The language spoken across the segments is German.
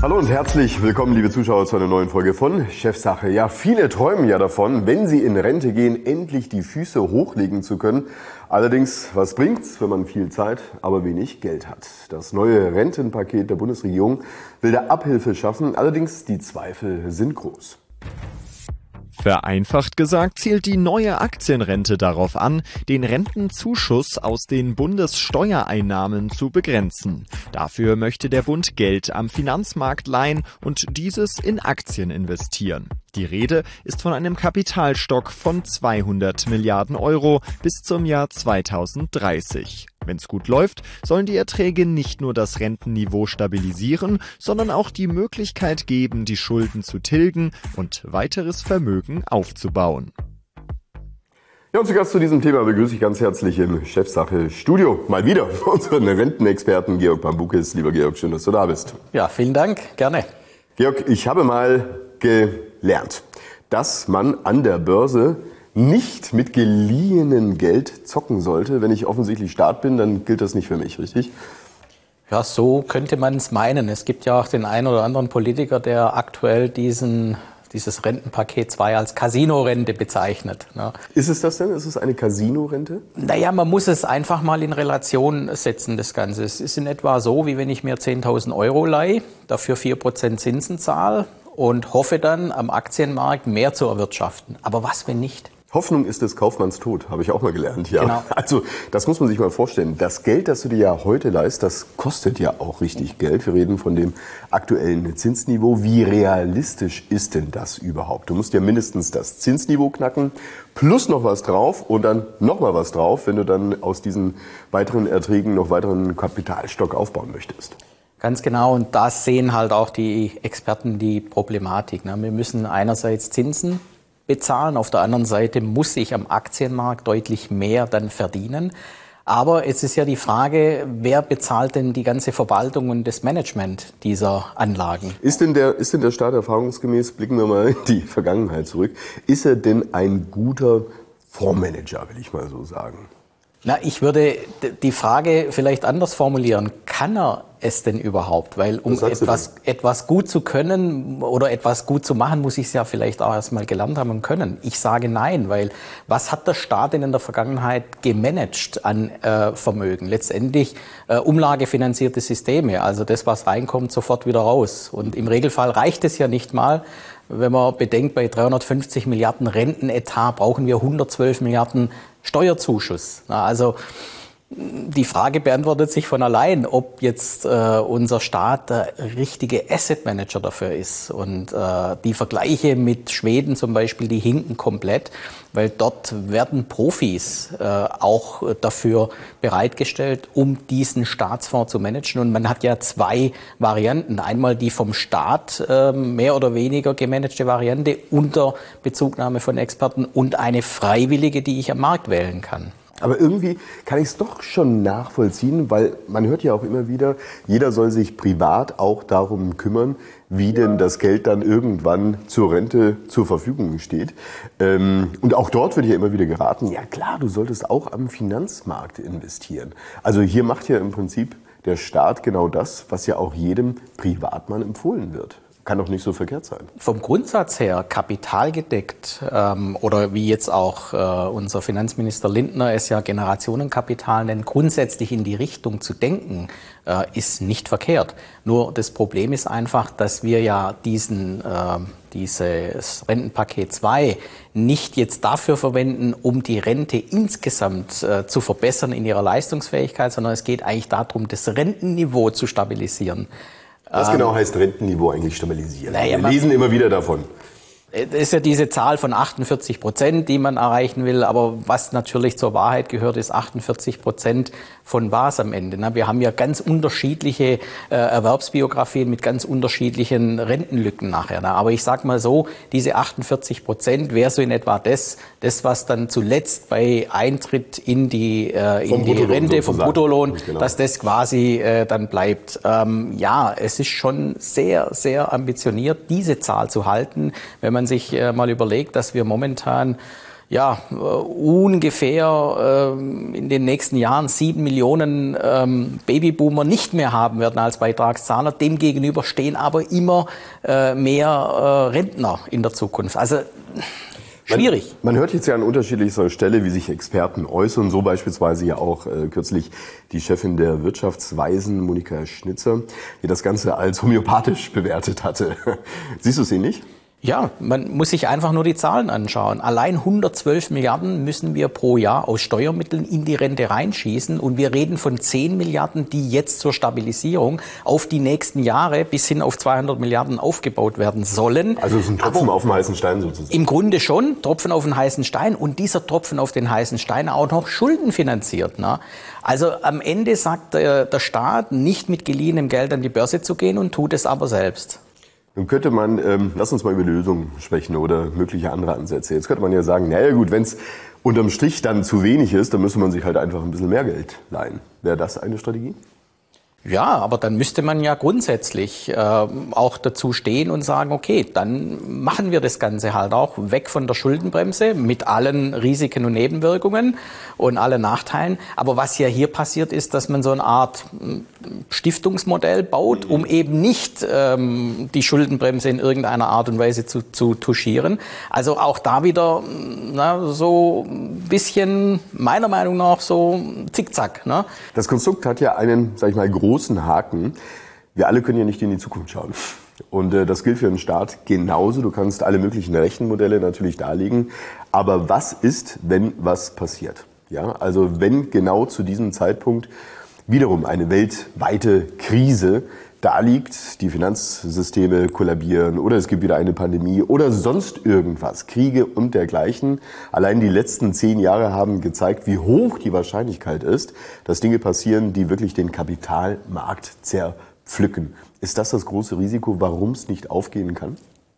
Hallo und herzlich willkommen, liebe Zuschauer, zu einer neuen Folge von Chefsache. Ja, viele träumen ja davon, wenn sie in Rente gehen, endlich die Füße hochlegen zu können. Allerdings, was bringt's, wenn man viel Zeit, aber wenig Geld hat? Das neue Rentenpaket der Bundesregierung will da Abhilfe schaffen, allerdings die Zweifel sind groß. Vereinfacht gesagt zielt die neue Aktienrente darauf an, den Rentenzuschuss aus den Bundessteuereinnahmen zu begrenzen. Dafür möchte der Bund Geld am Finanzmarkt leihen und dieses in Aktien investieren. Die Rede ist von einem Kapitalstock von 200 Milliarden Euro bis zum Jahr 2030. Wenn's gut läuft, sollen die Erträge nicht nur das Rentenniveau stabilisieren, sondern auch die Möglichkeit geben, die Schulden zu tilgen und weiteres Vermögen aufzubauen. Ja, und zu Gast zu diesem Thema begrüße ich ganz herzlich im Chefsache-Studio mal wieder unseren Rentenexperten Georg Bambukis. Lieber Georg, schön, dass du da bist. Ja, vielen Dank, gerne. Georg, ich habe mal gelernt, dass man an der Börse nicht mit geliehenem Geld zocken sollte. Wenn ich offensichtlich Staat bin, dann gilt das nicht für mich, richtig? Ja, so könnte man es meinen. Es gibt ja auch den einen oder anderen Politiker, der aktuell dieses Rentenpaket 2 als Casino-Rente bezeichnet. Ja. Ist es das denn? Ist es eine Casino-Rente? Naja, man muss es einfach mal in Relation setzen, das Ganze. Es ist in etwa so, wie wenn ich mir 10.000 Euro leihe, dafür 4% Zinsen zahle und hoffe dann am Aktienmarkt mehr zu erwirtschaften. Aber was, wenn nicht? Hoffnung ist des Kaufmanns Tod, habe ich auch mal gelernt. Ja. Genau. Also das muss man sich mal vorstellen. Das Geld, das du dir ja heute leist, das kostet ja auch richtig Geld. Wir reden von dem aktuellen Zinsniveau. Wie realistisch ist denn das überhaupt? Du musst ja mindestens das Zinsniveau knacken, plus noch was drauf und dann noch mal was drauf, wenn du dann aus diesen weiteren Erträgen noch weiteren Kapitalstock aufbauen möchtest. Ganz genau, und da sehen halt auch die Experten die Problematik. Wir müssen einerseits Zinsen bezahlen, auf der anderen Seite muss ich am Aktienmarkt deutlich mehr dann verdienen. Aber es ist ja die Frage, wer bezahlt denn die ganze Verwaltung und das Management dieser Anlagen? Ist denn der Staat erfahrungsgemäß, blicken wir mal in die Vergangenheit zurück, ist er denn ein guter Fondsmanager, will ich mal so sagen? Na, ich würde die Frage vielleicht anders formulieren. Kann er es denn überhaupt? Weil um etwas gut zu können oder etwas gut zu machen, muss ich es ja vielleicht auch erstmal gelernt haben und können. Ich sage nein, weil was hat der Staat denn in der Vergangenheit gemanagt an Vermögen? Letztendlich umlagefinanzierte Systeme, also das, was reinkommt, sofort wieder raus. Und im Regelfall reicht es ja nicht mal. Wenn man bedenkt, bei 350 Milliarden Rentenetat brauchen wir 112 Milliarden Steuerzuschuss. Also die Frage beantwortet sich von allein, ob jetzt unser Staat der richtige Asset Manager dafür ist. Und die Vergleiche mit Schweden zum Beispiel, die hinken komplett, weil dort werden Profis auch dafür bereitgestellt, um diesen Staatsfonds zu managen. Und man hat ja zwei Varianten. Einmal die vom Staat mehr oder weniger gemanagte Variante unter Bezugnahme von Experten und eine freiwillige, die ich am Markt wählen kann. Aber irgendwie kann ich es doch schon nachvollziehen, weil man hört ja auch immer wieder, jeder soll sich privat auch darum kümmern, wie denn das Geld dann irgendwann zur Rente zur Verfügung steht. Und auch dort wird ja immer wieder geraten, ja klar, du solltest auch am Finanzmarkt investieren. Also hier macht ja im Prinzip der Staat genau das, was ja auch jedem Privatmann empfohlen wird. Kann doch nicht so verkehrt sein. Vom Grundsatz her kapitalgedeckt oder wie jetzt auch unser Finanzminister Lindner es ja Generationenkapital nennt, grundsätzlich in die Richtung zu denken, ist nicht verkehrt. Nur das Problem ist einfach, dass wir ja dieses Rentenpaket 2 nicht jetzt dafür verwenden, um die Rente insgesamt zu verbessern in ihrer Leistungsfähigkeit, sondern es geht eigentlich darum, das Rentenniveau zu stabilisieren. Was genau heißt Rentenniveau eigentlich stabilisieren? Naja, wir lesen immer wieder davon. Das ist ja diese Zahl von 48%, die man erreichen will. Aber was natürlich zur Wahrheit gehört, ist 48% von was am Ende. Wir haben ja ganz unterschiedliche Erwerbsbiografien mit ganz unterschiedlichen Rentenlücken nachher. Aber ich sag mal so, diese 48% wäre so in etwa das, was dann zuletzt bei Eintritt in die Rente vom Bruttolohn, genau, dass das quasi dann bleibt. Ja, es ist schon sehr, sehr ambitioniert, diese Zahl zu halten, wenn man sich mal überlegt, dass wir momentan ungefähr in den nächsten Jahren 7 Millionen Babyboomer nicht mehr haben werden als Beitragszahler. Demgegenüber stehen aber immer mehr Rentner in der Zukunft. Also schwierig. Man hört jetzt ja an unterschiedlichster Stelle, wie sich Experten äußern. So beispielsweise ja auch kürzlich die Chefin der Wirtschaftsweisen, Monika Schnitzer, die das Ganze als homöopathisch bewertet hatte. Siehst du es ähnlich? Ja, man muss sich einfach nur die Zahlen anschauen. Allein 112 Milliarden müssen wir pro Jahr aus Steuermitteln in die Rente reinschießen. Und wir reden von 10 Milliarden, die jetzt zur Stabilisierung auf die nächsten Jahre bis hin auf 200 Milliarden aufgebaut werden sollen. Also es ist ein Tropfen auf den heißen Stein sozusagen. Im Grunde schon, Tropfen auf den heißen Stein. Und dieser Tropfen auf den heißen Stein auch noch schuldenfinanziert. Ne? Also am Ende sagt der Staat, nicht mit geliehenem Geld an die Börse zu gehen und tut es aber selbst. Nun könnte man, lass uns mal über Lösungen sprechen oder mögliche andere Ansätze. Jetzt könnte man ja sagen, naja gut, wenn es unterm Strich dann zu wenig ist, dann müsste man sich halt einfach ein bisschen mehr Geld leihen. Wäre das eine Strategie? Ja, aber dann müsste man ja grundsätzlich auch dazu stehen und sagen, okay, dann machen wir das Ganze halt auch weg von der Schuldenbremse mit allen Risiken und Nebenwirkungen und allen Nachteilen. Aber was ja hier passiert ist, dass man so eine Art Stiftungsmodell baut, um eben nicht die Schuldenbremse in irgendeiner Art und Weise zu touchieren. Also auch da wieder so ein bisschen, meiner Meinung nach, so zickzack. Ne? Das Konstrukt hat ja einen, sag ich mal, großen Haken. Wir alle können ja nicht in die Zukunft schauen. Und das gilt für den Staat genauso. Du kannst alle möglichen Rechenmodelle natürlich darlegen. Aber was ist, wenn was passiert? Ja, also wenn genau zu diesem Zeitpunkt wiederum eine weltweite Krise da liegt, die Finanzsysteme kollabieren oder es gibt wieder eine Pandemie oder sonst irgendwas, Kriege und dergleichen. Allein die letzten 10 Jahre haben gezeigt, wie hoch die Wahrscheinlichkeit ist, dass Dinge passieren, die wirklich den Kapitalmarkt zerpflücken. Ist das das große Risiko, warum es nicht aufgehen kann?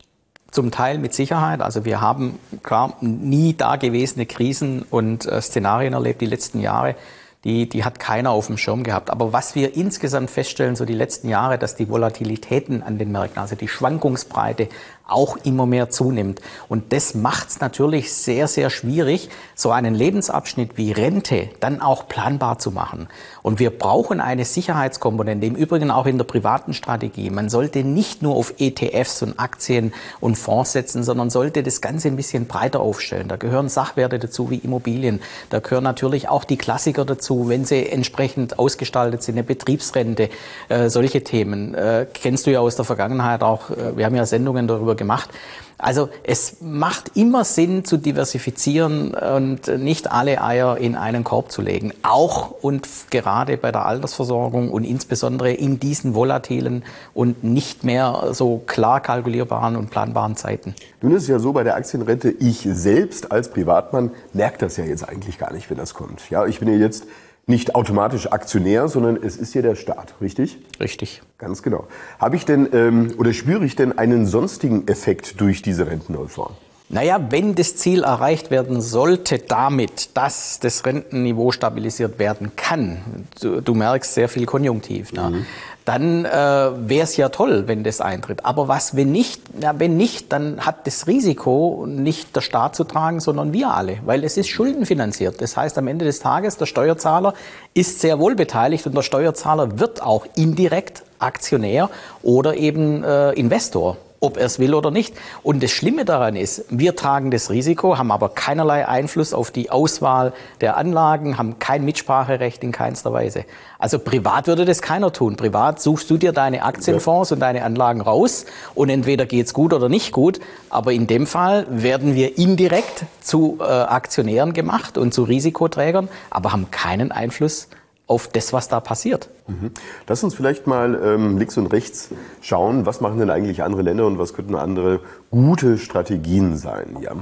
Zum Teil mit Sicherheit. Also wir haben klar nie dagewesene Krisen und Szenarien erlebt die letzten Jahre. Die hat keiner auf dem Schirm gehabt. Aber was wir insgesamt feststellen, so die letzten Jahre, dass die Volatilitäten an den Märkten, also die Schwankungsbreite, auch immer mehr zunimmt. Und das macht es natürlich sehr, sehr schwierig, so einen Lebensabschnitt wie Rente dann auch planbar zu machen. Und wir brauchen eine Sicherheitskomponente, im Übrigen auch in der privaten Strategie. Man sollte nicht nur auf ETFs und Aktien und Fonds setzen, sondern sollte das Ganze ein bisschen breiter aufstellen. Da gehören Sachwerte dazu wie Immobilien. Da gehören natürlich auch die Klassiker dazu, wenn sie entsprechend ausgestaltet sind, eine Betriebsrente, solche Themen. Kennst du ja aus der Vergangenheit auch, wir haben ja Sendungen darüber gemacht. Also es macht immer Sinn zu diversifizieren und nicht alle Eier in einen Korb zu legen. Auch und gerade bei der Altersversorgung und insbesondere in diesen volatilen und nicht mehr so klar kalkulierbaren und planbaren Zeiten. Nun ist es ja so bei der Aktienrente, ich selbst als Privatmann merke das ja jetzt eigentlich gar nicht, wenn das kommt. Ja, ich bin ja jetzt nicht automatisch Aktionär, sondern es ist ja der Staat, richtig? Richtig. Ganz genau. Habe ich denn oder spüre ich denn einen sonstigen Effekt durch diese Rentenreform? Naja, wenn das Ziel erreicht werden sollte damit, dass das Rentenniveau stabilisiert werden kann, du merkst sehr viel Konjunktiv, ne? Dann wäre es ja toll, wenn das eintritt. Aber was, wenn nicht? Ja, wenn nicht, dann hat das Risiko nicht der Staat zu tragen, sondern wir alle, weil es ist schuldenfinanziert. Das heißt, am Ende des Tages, der Steuerzahler ist sehr wohl beteiligt und der Steuerzahler wird auch indirekt Aktionär oder eben Investor, ob er es will oder nicht. Und das Schlimme daran ist, wir tragen das Risiko, haben aber keinerlei Einfluss auf die Auswahl der Anlagen, haben kein Mitspracherecht in keinster Weise. Also privat würde das keiner tun. Privat suchst du dir deine Aktienfonds und deine Anlagen raus und entweder geht's gut oder nicht gut. Aber in dem Fall werden wir indirekt zu Aktionären gemacht und zu Risikoträgern, aber haben keinen Einfluss auf das, was da passiert. Lass uns vielleicht mal links und rechts schauen, was machen denn eigentlich andere Länder und was könnten andere gute Strategien sein? Ja.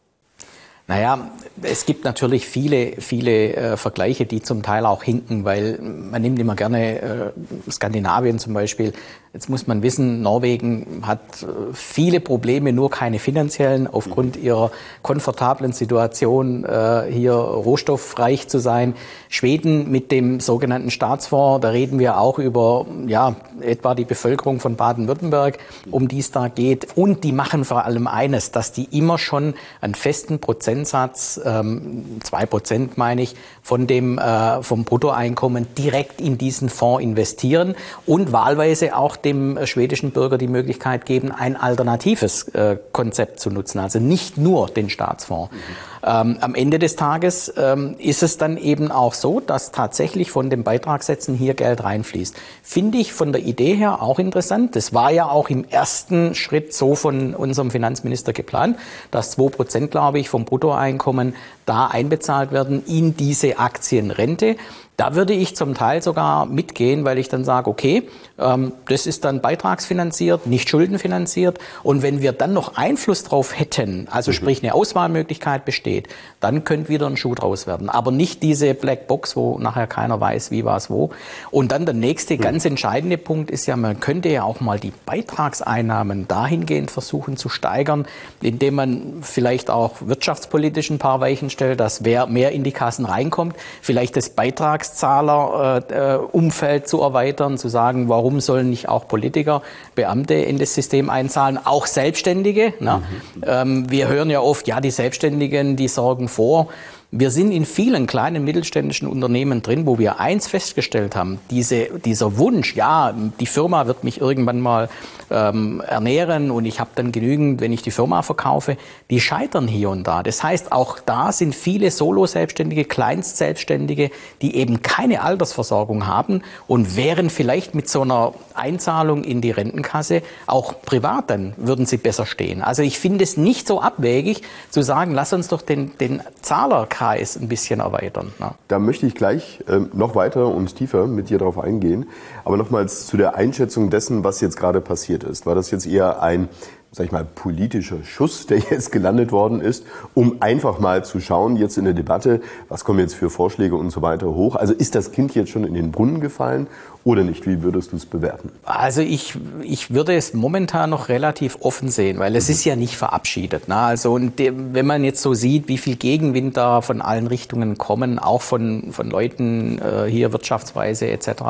Naja, es gibt natürlich viele Vergleiche, die zum Teil auch hinken, weil man nimmt immer gerne Skandinavien zum Beispiel. Jetzt muss man wissen, Norwegen hat viele Probleme, nur keine finanziellen, aufgrund ihrer komfortablen Situation, hier rohstoffreich zu sein. Schweden mit dem sogenannten Staatsfonds, da reden wir auch über etwa die Bevölkerung von Baden-Württemberg, um die es da geht. Und die machen vor allem eines, dass die immer schon einen festen Prozentsatz Prozentsatz, 2% meine ich, von vom Bruttoeinkommen direkt in diesen Fonds investieren und wahlweise auch dem schwedischen Bürger die Möglichkeit geben, ein alternatives Konzept zu nutzen, also nicht nur den Staatsfonds. Am Ende des Tages ist es dann eben auch so, dass tatsächlich von den Beitragssätzen hier Geld reinfließt. Finde ich von der Idee her auch interessant. Das war ja auch im ersten Schritt so von unserem Finanzminister geplant, dass 2%, glaube ich, vom Bruttoeinkommen da einbezahlt werden in diese Aktienrente. Da würde ich zum Teil sogar mitgehen, weil ich dann sage, okay, das ist dann beitragsfinanziert, nicht schuldenfinanziert. Und wenn wir dann noch Einfluss drauf hätten, also sprich eine Auswahlmöglichkeit besteht, dann könnte wieder ein Schuh draus werden. Aber nicht diese Blackbox, wo nachher keiner weiß, wie, was, wo. Und dann der nächste ganz entscheidende Punkt ist ja, man könnte ja auch mal die Beitragseinnahmen dahingehend versuchen zu steigern, indem man vielleicht auch wirtschaftspolitisch ein paar Weichen stellt, dass wer mehr in die Kassen reinkommt, vielleicht das Beitragszahlerumfeld zu erweitern, zu sagen, warum sollen nicht auch Politiker, Beamte in das System einzahlen, auch Selbstständige. Ne? Wir hören ja oft, ja, die Selbstständigen, die sorgen vor. Wir sind in vielen kleinen mittelständischen Unternehmen drin, wo wir eins festgestellt haben, dieser Wunsch, ja, die Firma wird mich irgendwann mal ernähren und ich habe dann genügend, wenn ich die Firma verkaufe, die scheitern hier und da. Das heißt, auch da sind viele Solo-Selbstständige, Kleinstselbstständige, die eben keine Altersversorgung haben und wären vielleicht mit so einer Einzahlung in die Rentenkasse auch privat, dann würden sie besser stehen. Also ich finde es nicht so abwegig zu sagen, lass uns doch den Zahlerkreis ein bisschen erweitern. Ne? Da möchte ich gleich noch weiter und tiefer mit dir drauf eingehen. Aber nochmals zu der Einschätzung dessen, was jetzt gerade passiert ist. War das jetzt eher ein, sag ich mal, politischer Schuss, der jetzt gelandet worden ist, um einfach mal zu schauen, jetzt in der Debatte, was kommen jetzt für Vorschläge und so weiter hoch? Also ist das Kind jetzt schon in den Brunnen gefallen oder nicht? Wie würdest du es bewerten? Also ich würde es momentan noch relativ offen sehen, weil es ist ja nicht verabschiedet. Ne? Also und wenn man jetzt so sieht, wie viel Gegenwind da von allen Richtungen kommen, auch von Leuten hier Wirtschaftsweise etc.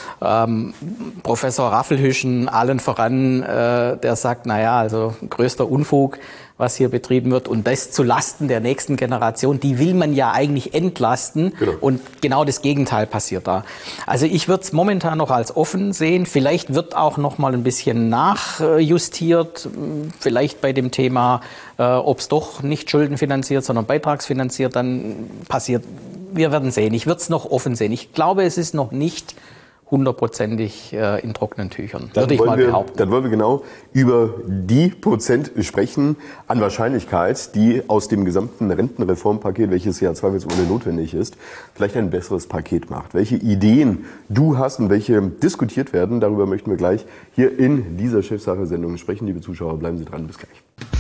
Professor Raffelhüschen, allen voran, der sagt, naja, also größter Unfug, was hier betrieben wird und das zu Lasten der nächsten Generation, die will man ja eigentlich entlasten und genau das Gegenteil passiert da. Also ich würde es momentan noch als offen sehen, vielleicht wird auch noch mal ein bisschen nachjustiert, vielleicht bei dem Thema, ob es doch nicht schuldenfinanziert, sondern beitragsfinanziert dann passiert. Wir werden sehen, ich würde es noch offen sehen. Ich glaube, es ist noch nicht 100%ig in trockenen Tüchern, würde ich mal behaupten. Dann wollen wir genau über die Prozent sprechen an Wahrscheinlichkeit, die aus dem gesamten Rentenreformpaket, welches ja zweifelsohne notwendig ist, vielleicht ein besseres Paket macht. Welche Ideen du hast und welche diskutiert werden, darüber möchten wir gleich hier in dieser Chefsache-Sendung sprechen. Liebe Zuschauer, bleiben Sie dran, bis gleich.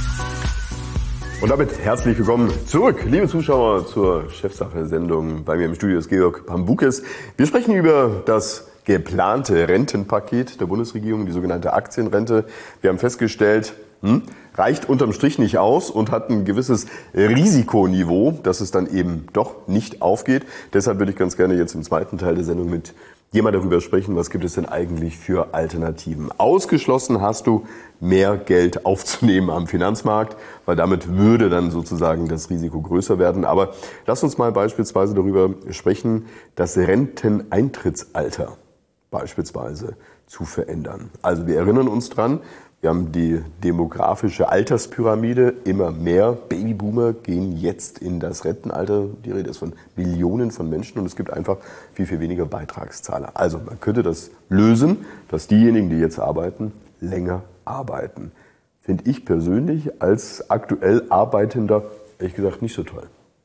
Und damit herzlich willkommen zurück, liebe Zuschauer, zur Chefsache-Sendung. Bei mir im Studio ist Georg Pambukes. Wir sprechen über das geplante Rentenpaket der Bundesregierung, die sogenannte Aktienrente. Wir haben festgestellt, reicht unterm Strich nicht aus und hat ein gewisses Risikoniveau, dass es dann eben doch nicht aufgeht. Deshalb würde ich ganz gerne jetzt im zweiten Teil der Sendung mit dir mal darüber sprechen, was gibt es denn eigentlich für Alternativen. Ausgeschlossen hast du, mehr Geld aufzunehmen am Finanzmarkt, weil damit würde dann sozusagen das Risiko größer werden. Aber lass uns mal beispielsweise darüber sprechen, das Renteneintrittsalter beispielsweise zu verändern. Also wir erinnern uns dran, wir haben die demografische Alterspyramide, immer mehr Babyboomer gehen jetzt in das Rentenalter. Die Rede ist von Millionen von Menschen und es gibt einfach viel, viel weniger Beitragszahler. Also man könnte das lösen, dass diejenigen, die jetzt arbeiten, länger arbeiten. Finde ich persönlich als aktuell Arbeitender, ehrlich gesagt, nicht so toll.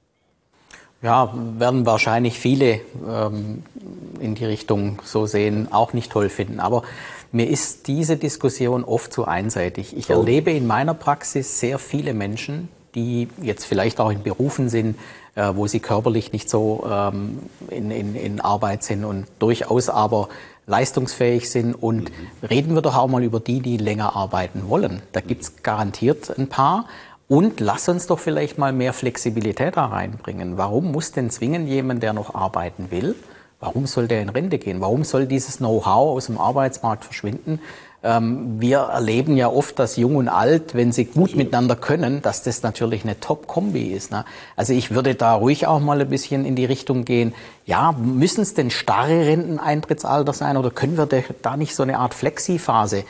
Ja, werden wahrscheinlich viele in die Richtung so sehen, auch nicht toll finden. Aber mir ist diese Diskussion oft zu einseitig. Ich erlebe in meiner Praxis sehr viele Menschen, die jetzt vielleicht auch in Berufen sind, wo sie körperlich nicht so in Arbeit sind und durchaus aber leistungsfähig sind. Und reden wir doch auch mal über die länger arbeiten wollen. Da gibt's garantiert ein paar. Und lass uns doch vielleicht mal mehr Flexibilität da reinbringen. Warum muss denn zwingend jemand, der noch arbeiten will, warum soll der in Rente gehen? Warum soll dieses Know-how aus dem Arbeitsmarkt verschwinden? Wir erleben ja oft, dass Jung und Alt, wenn sie gut miteinander können, dass das natürlich eine Top-Kombi ist. Ne? Also ich würde da ruhig auch mal ein bisschen in die Richtung gehen, ja, müssen es denn starre Renteneintrittsalter sein oder können wir da nicht so eine Art Flexi-Phase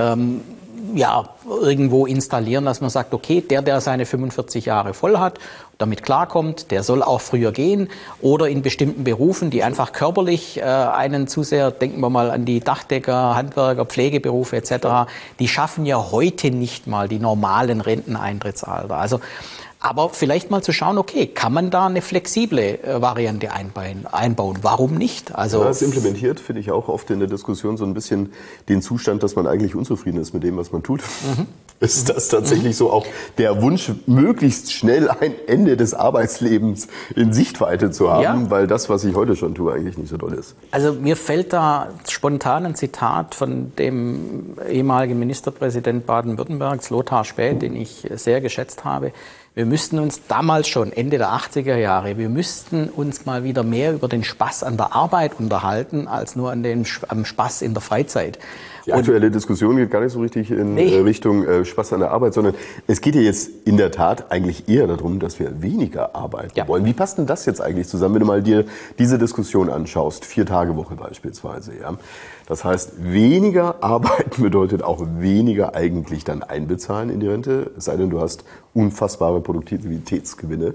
irgendwo installieren, dass man sagt, okay, der seine 45 Jahre voll hat, damit klarkommt, der soll auch früher gehen oder in bestimmten Berufen, die einfach körperlich einen zu sehr, denken wir mal an die Dachdecker, Handwerker, Pflegeberufe etc., die schaffen ja heute nicht mal die normalen Renteneintrittsalter. Also aber vielleicht mal zu schauen, okay, kann man da eine flexible Variante einbauen? Warum nicht? Also das implementiert, finde ich auch oft in der Diskussion so ein bisschen den Zustand, dass man eigentlich unzufrieden ist mit dem, was man tut. Ist das tatsächlich so auch der Wunsch, möglichst schnell ein Ende des Arbeitslebens in Sichtweite zu haben, weil das, was ich heute schon tue, eigentlich nicht so toll ist? Also mir fällt da spontan ein Zitat von dem ehemaligen Ministerpräsident Baden-Württembergs, Lothar Späth, den ich sehr geschätzt habe. Wir müssten uns damals schon, Ende der 80er Jahre, wir müssten uns mal wieder mehr über den Spaß an der Arbeit unterhalten, als nur am Spaß in der Freizeit. Die aktuelle Diskussion geht gar nicht so richtig in Richtung Spaß an der Arbeit, sondern es geht ja jetzt in der Tat eigentlich eher darum, dass wir weniger arbeiten wollen. Wie passt denn das jetzt eigentlich zusammen, wenn du mal dir diese Diskussion anschaust? 4-Tage-Woche beispielsweise, ja. Das heißt, weniger arbeiten bedeutet auch weniger eigentlich dann einbezahlen in die Rente, es sei denn, du hast unfassbare Produktivitätsgewinne.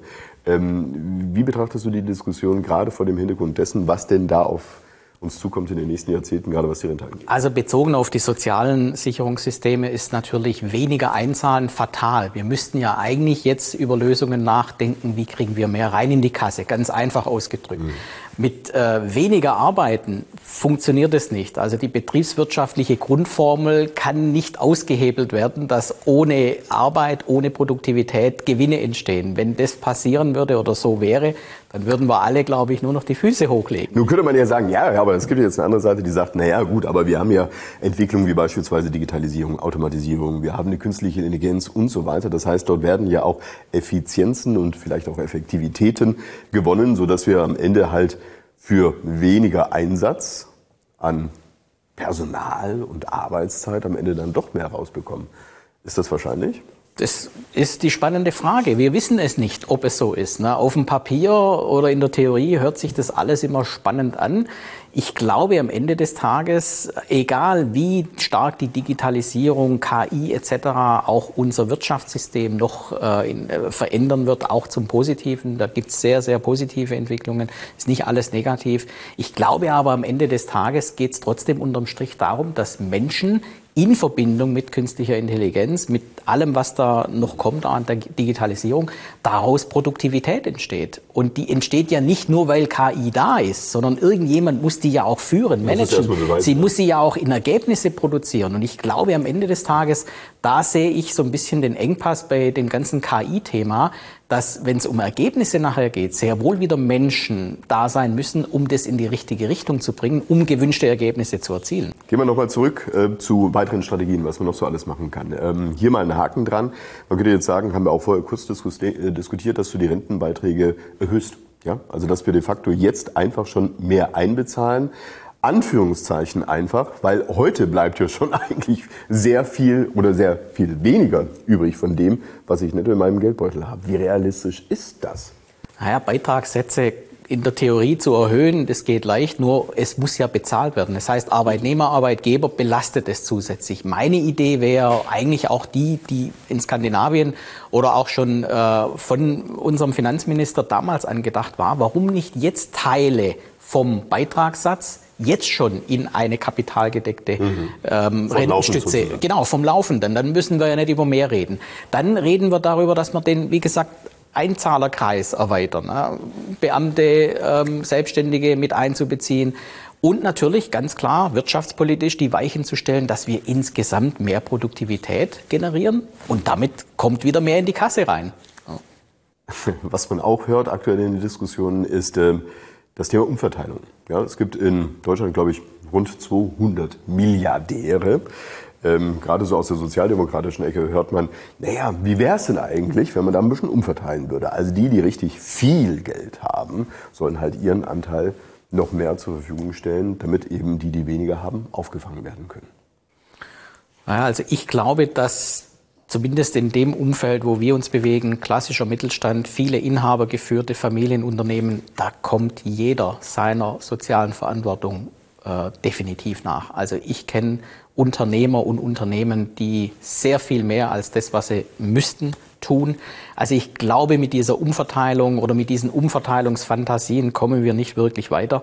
Wie betrachtest du die Diskussion gerade vor dem Hintergrund dessen, was denn da auf uns zukommt in den nächsten Jahrzehnten, gerade was die Rente angeht? Also bezogen auf die sozialen Sicherungssysteme ist natürlich weniger Einzahlen fatal. Wir müssten ja eigentlich jetzt über Lösungen nachdenken, wie kriegen wir mehr rein in die Kasse, ganz einfach ausgedrückt. Mit weniger Arbeiten funktioniert es nicht. Also die betriebswirtschaftliche Grundformel kann nicht ausgehebelt werden, dass ohne Arbeit, ohne Produktivität Gewinne entstehen. Wenn das passieren würde oder so wäre, dann würden wir alle, glaube ich, nur noch die Füße hochlegen. Nun könnte man ja sagen, ja, aber es gibt jetzt eine andere Seite, die sagt, naja gut, aber wir haben ja Entwicklungen wie beispielsweise Digitalisierung, Automatisierung, wir haben eine künstliche Intelligenz und so weiter. Das heißt, dort werden ja auch Effizienzen und vielleicht auch Effektivitäten gewonnen, sodass wir am Ende halt für weniger Einsatz an Personal und Arbeitszeit am Ende dann doch mehr rausbekommen. Ist das wahrscheinlich? Das ist die spannende Frage. Wir wissen es nicht, ob es so ist. Auf dem Papier oder in der Theorie hört sich das alles immer spannend an. Ich glaube, am Ende des Tages, egal wie stark die Digitalisierung, KI etc. auch unser Wirtschaftssystem noch verändern wird, auch zum Positiven, da gibt es sehr, sehr positive Entwicklungen, ist nicht alles negativ. Ich glaube aber, am Ende des Tages geht es trotzdem unterm Strich darum, dass Menschen in Verbindung mit künstlicher Intelligenz, mit allem, was da noch kommt an der Digitalisierung, daraus Produktivität entsteht. Und die entsteht ja nicht nur, weil KI da ist, sondern irgendjemand muss die ja auch führen, managen. Sie muss sie ja auch in Ergebnisse produzieren. Und ich glaube, am Ende des Tages, da sehe ich so ein bisschen den Engpass bei dem ganzen KI-Thema, dass, wenn es um Ergebnisse nachher geht, sehr wohl wieder Menschen da sein müssen, um das in die richtige Richtung zu bringen, um gewünschte Ergebnisse zu erzielen. Gehen wir nochmal zurück zu weiteren Strategien, was man noch so alles machen kann. Hier mal einen Haken dran. Man könnte jetzt sagen, haben wir auch vorher kurz diskutiert, dass du die Rentenbeiträge erhöhst. Ja? Also dass wir de facto jetzt einfach schon mehr einbezahlen. Anführungszeichen einfach, weil heute bleibt ja schon eigentlich sehr viel oder sehr viel weniger übrig von dem, was ich netto in meinem Geldbeutel habe. Wie realistisch ist das? Naja, Beitragssätze in der Theorie zu erhöhen, das geht leicht, nur es muss ja bezahlt werden. Das heißt, Arbeitnehmer, Arbeitgeber belastet es zusätzlich. Meine Idee wäre eigentlich auch die in Skandinavien oder auch schon von unserem Finanzminister damals angedacht war, warum nicht jetzt Teile vom Beitragssatz jetzt schon in eine kapitalgedeckte Rentenstütze, genau, vom Laufenden. Dann müssen wir ja nicht über mehr reden. Dann reden wir darüber, dass wir den, wie gesagt, Einzahlerkreis erweitern, Beamte, Selbstständige mit einzubeziehen und natürlich ganz klar wirtschaftspolitisch die Weichen zu stellen, dass wir insgesamt mehr Produktivität generieren und damit kommt wieder mehr in die Kasse rein. Was man auch hört aktuell in den Diskussionen ist das Thema Umverteilung. Ja, es gibt in Deutschland, glaube ich, rund 200 Milliardäre. Gerade so aus der sozialdemokratischen Ecke hört man, naja, wie wäre es denn eigentlich, wenn man da ein bisschen umverteilen würde? Also die richtig viel Geld haben, sollen halt ihren Anteil noch mehr zur Verfügung stellen, damit eben die, die weniger haben, aufgefangen werden können? Naja, also ich glaube, dass zumindest in dem Umfeld, wo wir uns bewegen, klassischer Mittelstand, viele inhabergeführte Familienunternehmen, da kommt jeder seiner sozialen Verantwortung definitiv nach. Also ich kenne Unternehmer und Unternehmen, die sehr viel mehr als das, was sie müssten, tun. Also ich glaube, mit dieser Umverteilung oder mit diesen Umverteilungsfantasien kommen wir nicht wirklich weiter.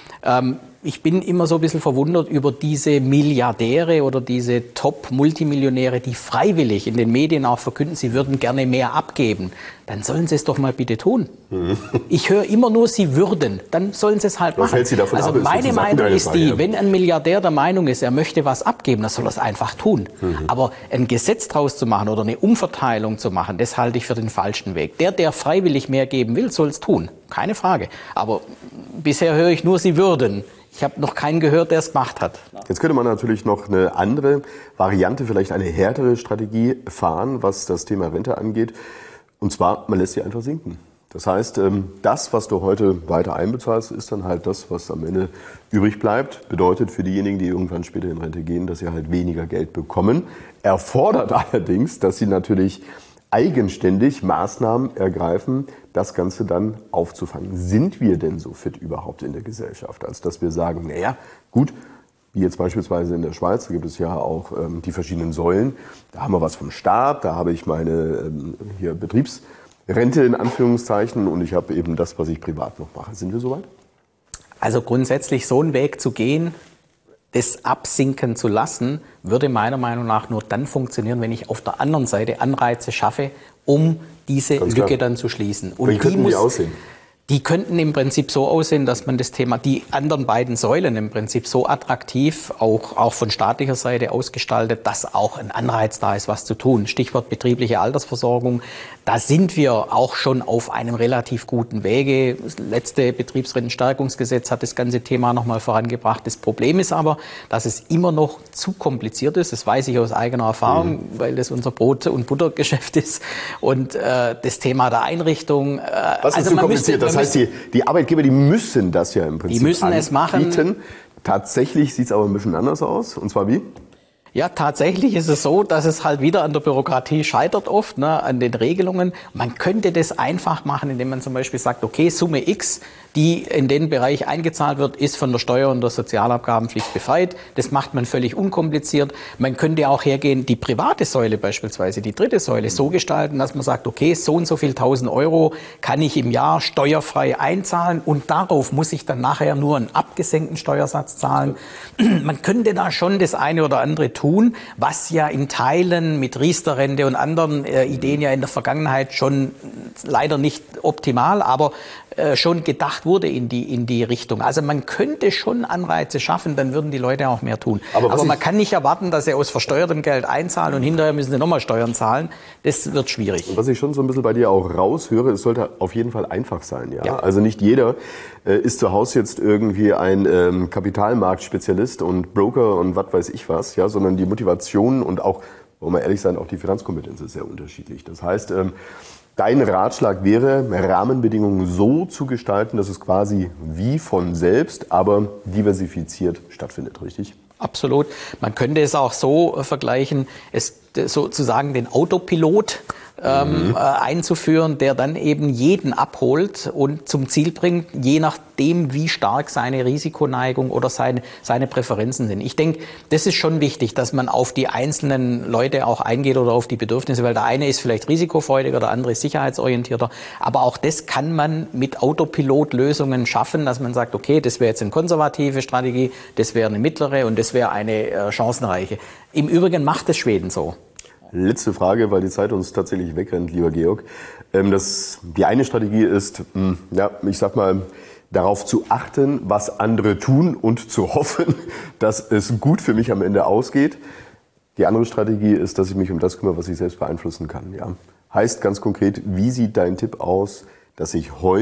Ich bin immer so ein bisschen verwundert über diese Milliardäre oder diese Top-Multimillionäre, die freiwillig in den Medien auch verkünden, sie würden gerne mehr abgeben. Dann sollen sie es doch mal bitte tun. Ich höre immer nur, sie würden. Dann sollen sie es halt machen. Was hält Sie davon ab, meine Meinung ist die, wenn ein Milliardär der Meinung ist, er möchte was abgeben, dann soll er es einfach tun. Aber ein Gesetz draus zu machen oder eine Umverteilung zu machen, das halte ich für den falschen Weg. Der freiwillig mehr geben will, soll es tun. Keine Frage. Aber bisher höre ich nur, sie würden. Ich habe noch keinen gehört, der es gemacht hat. Jetzt könnte man natürlich noch eine andere Variante, vielleicht eine härtere Strategie fahren, was das Thema Rente angeht. Und zwar, man lässt sie einfach sinken. Das heißt, das, was du heute weiter einbezahlst, ist dann halt das, was am Ende übrig bleibt. Bedeutet für diejenigen, die irgendwann später in Rente gehen, dass sie halt weniger Geld bekommen. Erfordert allerdings, dass sie natürlich eigenständig Maßnahmen ergreifen, das Ganze dann aufzufangen. Sind wir denn so fit überhaupt in der Gesellschaft, als dass wir sagen, naja, gut, wie jetzt beispielsweise in der Schweiz, da gibt es ja auch die verschiedenen Säulen, da haben wir was vom Staat, da habe ich meine hier Betriebsrente in Anführungszeichen und ich habe eben das, was ich privat noch mache. Sind wir soweit? Also grundsätzlich so einen Weg zu gehen, das absinken zu lassen, würde meiner Meinung nach nur dann funktionieren, wenn ich auf der anderen Seite Anreize schaffe, um diese Lücke dann zu schließen. Und wie könnten die aussehen? Die könnten im Prinzip so aussehen, dass man das Thema, die anderen beiden Säulen im Prinzip so attraktiv, auch von staatlicher Seite ausgestaltet, dass auch ein Anreiz da ist, was zu tun. Stichwort betriebliche Altersversorgung. Da sind wir auch schon auf einem relativ guten Wege. Das letzte Betriebsrentenstärkungsgesetz hat das ganze Thema nochmal vorangebracht. Das Problem ist aber, dass es immer noch zu kompliziert ist. Das weiß ich aus eigener Erfahrung, weil das unser Brot- und Buttergeschäft ist. Und das Thema der Einrichtung. Was ist zu kompliziert? Das heißt, die Arbeitgeber, die müssen das ja im Prinzip die müssen es machen. Tatsächlich sieht es aber ein bisschen anders aus. Und zwar wie? Ja, tatsächlich ist es so, dass es halt wieder an der Bürokratie scheitert oft, ne, an den Regelungen. Man könnte das einfach machen, indem man zum Beispiel sagt, okay, Summe X, die in den Bereich eingezahlt wird, ist von der Steuer- und der Sozialabgabenpflicht befreit. Das macht man völlig unkompliziert. Man könnte auch hergehen, die private Säule beispielsweise, die dritte Säule, so gestalten, dass man sagt, okay, so und so viel 1.000 Euro kann ich im Jahr steuerfrei einzahlen und darauf muss ich dann nachher nur einen abgesenkten Steuersatz zahlen. Man könnte da schon das eine oder andere tun, was ja in Teilen mit Riester-Rente und anderen Ideen ja in der Vergangenheit schon leider nicht optimal, aber schon gedacht wurde in die Richtung. Also man könnte schon Anreize schaffen, dann würden die Leute auch mehr tun. Aber man kann nicht erwarten, dass sie aus versteuertem Geld einzahlen und hinterher müssen sie nochmal Steuern zahlen. Das wird schwierig. Und was ich schon so ein bisschen bei dir auch raushöre, es sollte auf jeden Fall einfach sein. Ja? Also nicht jeder ist zu Hause jetzt irgendwie ein Kapitalmarktspezialist und Broker und was weiß ich was, ja, sondern die Motivation und auch, wollen wir ehrlich sein, auch die Finanzkompetenz ist sehr unterschiedlich. Das heißt, dein Ratschlag wäre, Rahmenbedingungen so zu gestalten, dass es quasi wie von selbst, aber diversifiziert stattfindet, richtig? Absolut. Man könnte es auch so vergleichen, es sozusagen den Autopilot einzuführen, der dann eben jeden abholt und zum Ziel bringt, je nachdem, wie stark seine Risikoneigung oder seine Präferenzen sind. Ich denke, das ist schon wichtig, dass man auf die einzelnen Leute auch eingeht oder auf die Bedürfnisse, weil der eine ist vielleicht risikofreudiger, der andere ist sicherheitsorientierter. Aber auch das kann man mit Autopilot-Lösungen schaffen, dass man sagt, okay, das wäre jetzt eine konservative Strategie, das wäre eine mittlere und das wäre eine chancenreiche. Im Übrigen macht es Schweden so. Letzte Frage, weil die Zeit uns tatsächlich wegrennt, lieber Georg. Die eine Strategie ist, ja, ich sag mal, darauf zu achten, was andere tun und zu hoffen, dass es gut für mich am Ende ausgeht. Die andere Strategie ist, dass ich mich um das kümmere, was ich selbst beeinflussen kann. Ja. Heißt ganz konkret, wie sieht dein Tipp aus, dass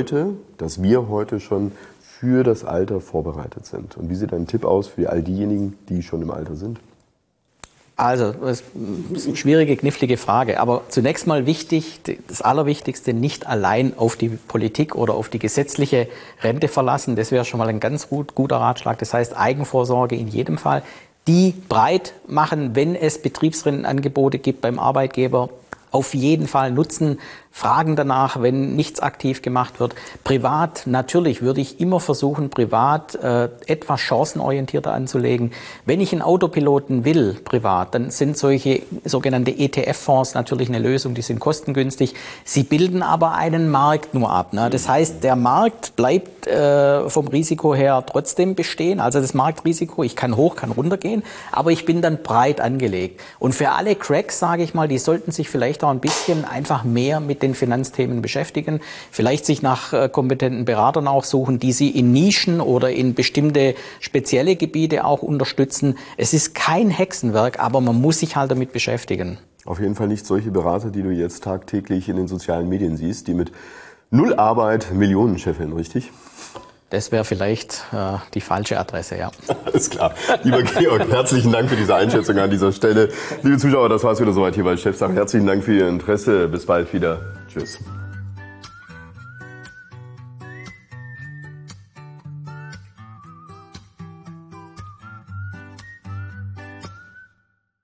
wir heute schon für das Alter vorbereitet sind? Und wie sieht dein Tipp aus für all diejenigen, die schon im Alter sind? Also, das ist eine schwierige, knifflige Frage. Aber zunächst mal wichtig, das Allerwichtigste, nicht allein auf die Politik oder auf die gesetzliche Rente verlassen. Das wäre schon mal ein ganz guter Ratschlag. Das heißt, Eigenvorsorge in jedem Fall. Die breit machen, wenn es Betriebsrentenangebote gibt beim Arbeitgeber, auf jeden Fall nutzen, fragen danach, wenn nichts aktiv gemacht wird. Privat, natürlich würde ich immer versuchen, privat etwas chancenorientierter anzulegen. Wenn ich einen Autopiloten will, privat, dann sind solche sogenannte ETF-Fonds natürlich eine Lösung, die sind kostengünstig. Sie bilden aber einen Markt nur ab. Ne? Das heißt, der Markt bleibt vom Risiko her trotzdem bestehen. Also das Marktrisiko, ich kann hoch, kann runter gehen, aber ich bin dann breit angelegt. Und für alle Cracks, sage ich mal, die sollten sich vielleicht auch ein bisschen einfach mehr mit den Finanzthemen beschäftigen, vielleicht sich nach kompetenten Beratern auch suchen, die sie in Nischen oder in bestimmte spezielle Gebiete auch unterstützen. Es ist kein Hexenwerk, aber man muss sich halt damit beschäftigen. Auf jeden Fall nicht solche Berater, die du jetzt tagtäglich in den sozialen Medien siehst, die mit null Arbeit Millionen scheffeln, richtig? Das wäre vielleicht die falsche Adresse, ja. Alles klar. Lieber Georg, herzlichen Dank für diese Einschätzung an dieser Stelle. Liebe Zuschauer, das war's wieder soweit hier bei Chefsache. Herzlichen Dank für Ihr Interesse. Bis bald wieder. Tschüss.